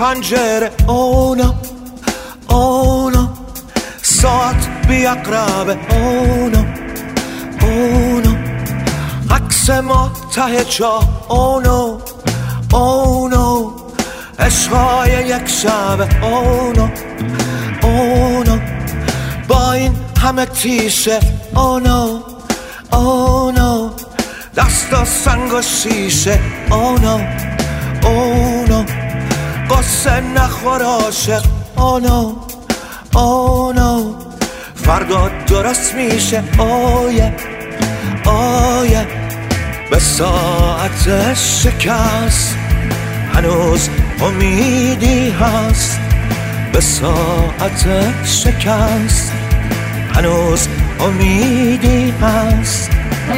پنجره اونا اونا ساعت بی اقربه اونا اونا عکس ما ته چاه اونا اونا عشقای یک شبه اونا اونا با این همه تیشه اونا اونا دستا سنگ و شیشه اونا اونا قصه نخور عاشق اونا اونا فردا درست میشه اویه اویه به ساعت شکست هنوز امیدی هست به ساعت شکست هنوز امیدی هست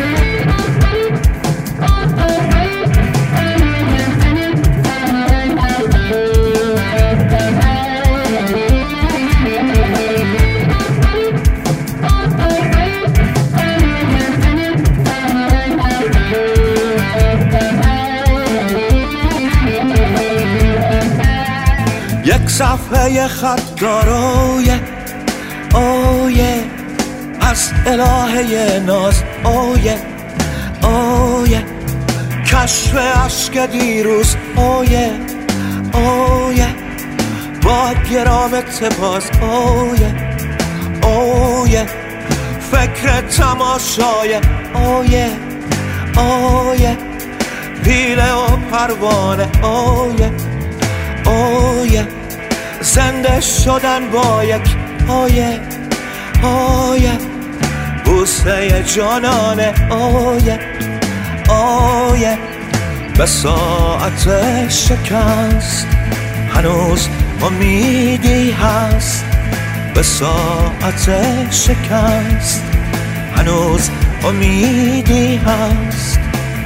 یک صفحه خط دارویه اویه از الهه ناز اویه اویه کشف عشق دیروز اویه اویه با گرامت باز اویه اویه فکر تماشای اویه اویه پیله و پروانه اویه اویه زنده شدن با یک اویه اویه بوسه جانانه اویه اویه به ساعت شکست هنوز امیدی هست به ساعت شکست هنوز امیدی هست.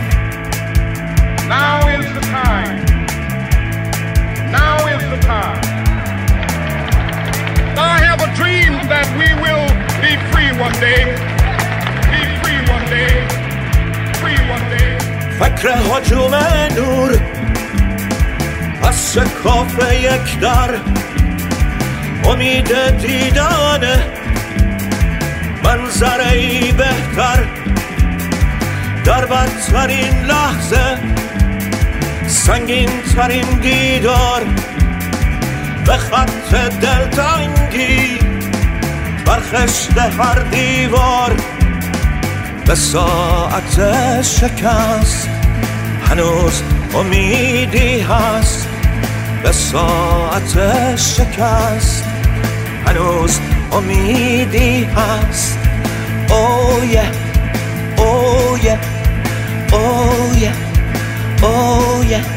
Now is the time. Now is the time. I have a dream that we will be free one day. Be free one day. Free one day. فکر هجوم نور از شکاف یک در امید دیدن منظری بهتر در بدترین لحظه سنگین ترین دیدار به خط دلتنگی برخشت هر دیوار به ساعت شکست هنوز امیدی هست به ساعت شکست هنوز امیدی هست. اویه اویه اویه اویه